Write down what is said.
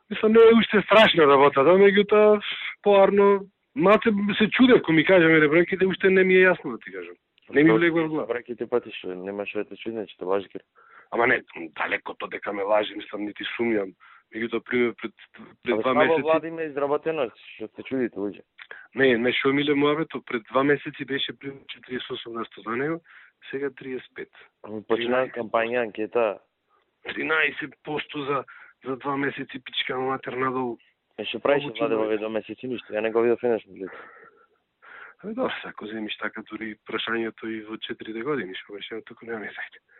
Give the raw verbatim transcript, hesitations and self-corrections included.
Мислам, не е уште страшна работата, меѓутоа, поарно, малце се чудев, кој ми кажа мене бројките, уште не ми е јасно да ти кажам. Не ми влегува во глава. Браките пати што нема што да те чудне, че те лажи кер. Ама не, далеко то дека ме лажи, мислам, нити сумјам. Меѓутоа, пример, пред, пред два месеци... месеци... Влади ме изработено, што се чудите, луѓе. Не, ме шо миле муабето, пред два месеци беше пример четириесет и осум на сто за него, сега триесет и пет. Ами почина кампања, анкета. тринаесет проценти за, за два месеци, пичка матер надолу. Е, што правиш Влади во овие два месеци ништо, ја не го видов еднаш на лице. Абе, да, ако земиш така дури прашањето и во четирите години, што беше, току нема мезајте.